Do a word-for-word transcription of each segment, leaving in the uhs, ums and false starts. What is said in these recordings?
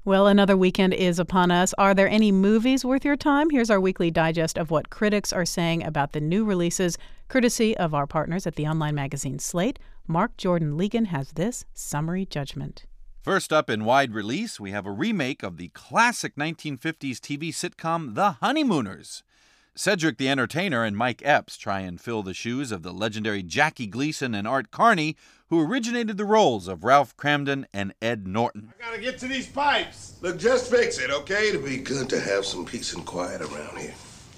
Well, another weekend is upon us. Are there any movies worth your time? Here's our weekly digest of what critics are saying about the new releases, courtesy of our partners at the online magazine Slate. Mark Jordan Legan has this summary judgment. First up in wide release, we have a remake of the classic nineteen fifties T V sitcom The Honeymooners. Cedric the Entertainer and Mike Epps try and fill the shoes of the legendary Jackie Gleason and Art Carney, who originated the roles of Ralph Cramden and Ed Norton. I gotta get to these pipes. Look, just fix it, okay? It'll be good to have some peace and quiet around here.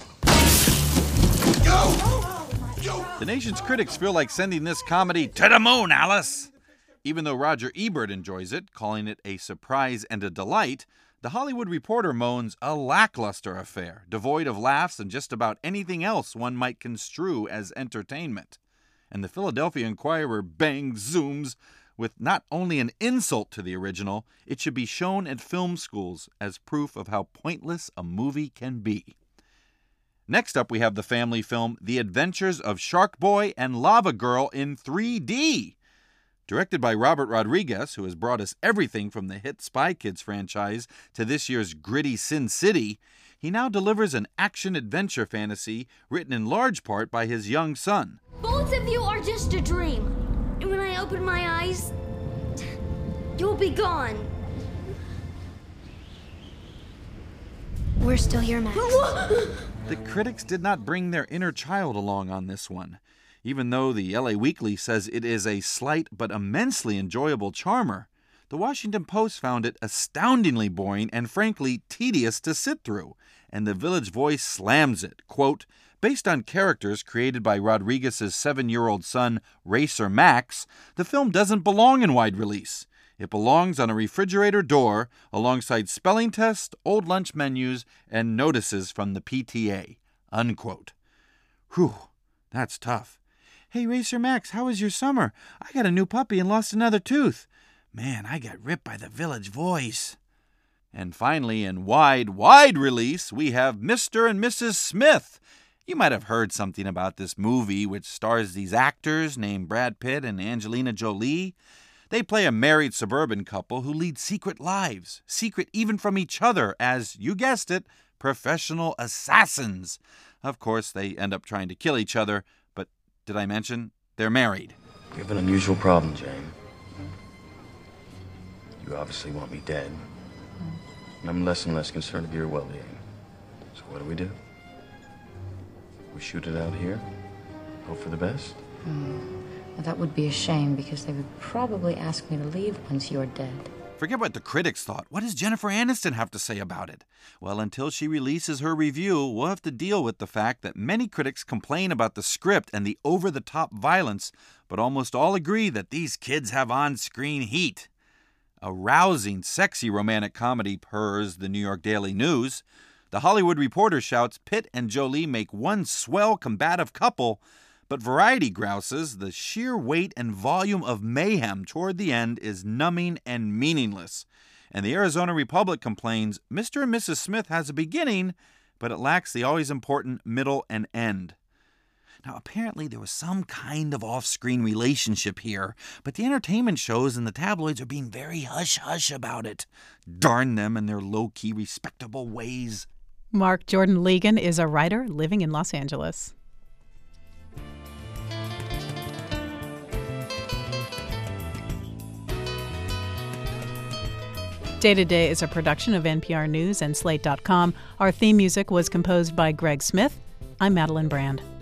Go! Go! The nation's critics feel like sending this comedy to the moon, Alice. Even though Roger Ebert enjoys it, calling it a surprise and a delight, The Hollywood Reporter moans a lackluster affair, devoid of laughs and just about anything else one might construe as entertainment. And the Philadelphia Inquirer bangs zooms with not only an insult to the original, it should be shown at film schools as proof of how pointless a movie can be. Next up, we have the family film The Adventures of Shark Boy and Lava Girl in three D. Directed by Robert Rodriguez, who has brought us everything from the hit Spy Kids franchise to this year's gritty Sin City, he now delivers an action-adventure fantasy written in large part by his young son. Both of you are just a dream. And when I open my eyes, you'll be gone. We're still here, Max. The critics did not bring their inner child along on this one. Even though the L A Weekly says it is a slight but immensely enjoyable charmer, the Washington Post found it astoundingly boring and frankly tedious to sit through, and the Village Voice slams it, quote, based on characters created by Rodriguez's seven-year-old son, Racer Max, the film doesn't belong in wide release. It belongs on a refrigerator door alongside spelling tests, old lunch menus, and notices from the P T A, unquote. Whew, that's tough. Hey, Racer Max, how was your summer? I got a new puppy and lost another tooth. Man, I got ripped by the Village Voice. And finally, in wide, wide release, we have Mister and Missus Smith. You might have heard something about this movie, which stars these actors named Brad Pitt and Angelina Jolie. They play a married suburban couple who lead secret lives, secret even from each other as, you guessed it, professional assassins. Of course, they end up trying to kill each other, but did I mention they're married? You have an unusual problem, Jane. You obviously want me dead. And I'm less and less concerned of your well-being. So what do we do? We shoot it out here? Hope for the best? Hmm. Well, that would be a shame because they would probably ask me to leave once you're dead. Forget what the critics thought. What does Jennifer Aniston have to say about it? Well, until she releases her review, we'll have to deal with the fact that many critics complain about the script and the over-the-top violence, but almost all agree that these kids have on-screen heat. A rousing, sexy romantic comedy purrs the New York Daily News. The Hollywood Reporter shouts Pitt and Jolie make one swell combative couple, but Variety grouses the sheer weight and volume of mayhem toward the end is numbing and meaningless. And the Arizona Republic complains Mister and Missus Smith has a beginning, but it lacks the always important middle and end. Now, apparently there was some kind of off-screen relationship here, but the entertainment shows and the tabloids are being very hush-hush about it. Darn them and their low-key, respectable ways. Mark Jordan Legan is a writer living in Los Angeles. Day to Day is a production of N P R News and Slate dot com. Our theme music was composed by Greg Smith. I'm Madeline Brand.